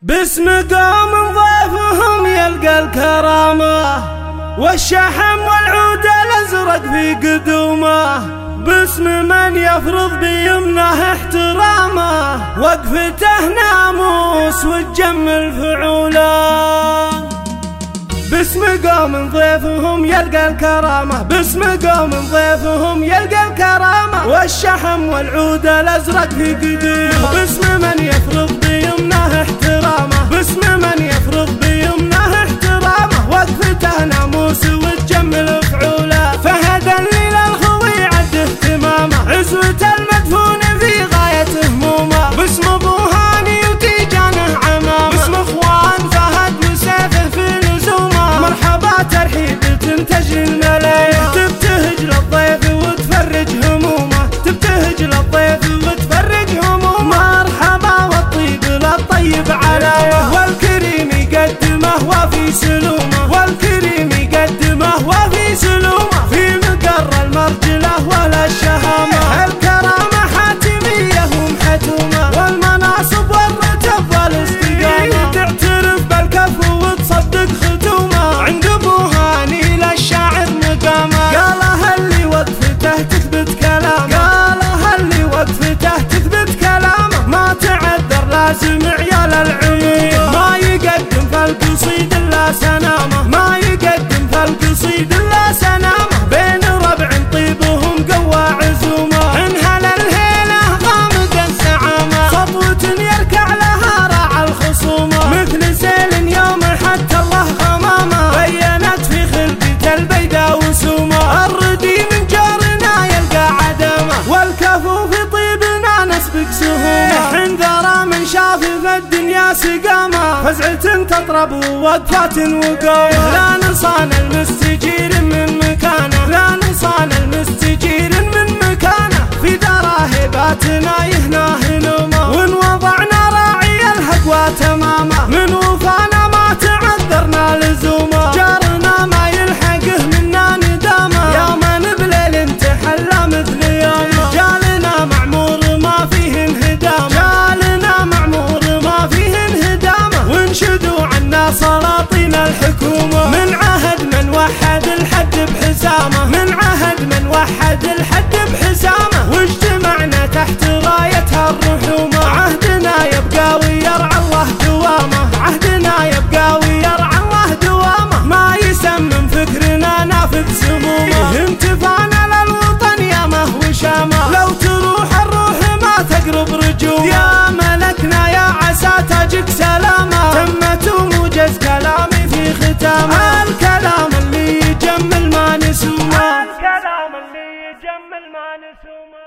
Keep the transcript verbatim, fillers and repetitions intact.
باسم قوم ضيفهم يلقى الكرامة والشحم والعود الازرق في قدومه، باسم من يفرض بيمنه احترامه وقفته ناموس وتجمل فعوله. باسم قوم ضيفهم يلقى الكرامة، باسم قوم ضيفهم يلقى الكرامة والشحم والعود الازرق في قدومه، باسم من يفرض بيمنه احترامه، باسم من يفرض بيمنه احترامه وقفته ناموس وتجمل فعوله. فهدى اللي للخوي عد اهتمامه، عزوة المدفون في غاية همومه، باسم ابو هاني وتيجانه عمامه، باسم اخوان فهد وسيفه في لزومه. مرحبا ترحيب تنتج الملايين، تبتهج للضيف وتفرج همومه، تبتهج للضيف وتفرج همومه. مرحبا والطيب للطيب علاوه، والكريم يقدمه وفي سلومه، والكريم يقدمه وفي سلومه. في مقر المرجله ولا الشهامه، الكرامه حاتميه ومحتومه، والمناصب والرتب والاستقامه. تعترف بالكف وتصدق ختومه، عند ابو هاني للشاعر مقامه. قالها اللي وقفته تثبت كلامه، قالها اللي وقفته تثبت كلامه. ما تعذر لازم عيال العموم، ما يقدم في القصيد الا سنامه، ما يقدم في القصيد الا سنامه. بين ربع طيبهم قوى عزومه، انهل الهيله غامض الزعامه. خطوة يركع لها راعى الخصومه، مثل سيل يوم حتى الله غمامه. بينت في خلقة البيداء وسومه، الردي من جارنا يلقى عدامه، والكفو في طيبنا نسبق سهومه. حنذرة من شاف في الدنيا سقامه، فزعة تطرب ووقفات وقومه. لا نصان المستجير من مكانه، لا نصان المستجير من مكانه. في دراهباتنا يهنا هنومه، وان وضعنا راعي الهقوى تمامه. من وفانا ما تعذرنا لزومه، جارنا ما يلحقه منا ندامه. يا من بليل تحلى مثل يومه، جالنا معمور ما فيه انهدامه، جالنا معمور ما فيه انهدامه. وانشدوا عنا سلاطين الحكومه، من عهد من وحد الحد بحسامه، من عهد من وحد الحد بحسامه. واجتمعنا تحت رايتها الرحومه، عهدنا يبقى ويرعى الله دوامه، عهدنا يبقى ويرعى الله دوامه. ما يسمم فكرنا نافذ سمومه، انتفعنا للوطن يا مهو شامه. لو تروح الروح ما تقرب رجومه، يا ملكنا يا عسى تاجك سلامه. تمت وموجز كلامي في ختامه، الكلام اللي يجمل ما نسومه، الكلام اللي يجمل ما نسومه.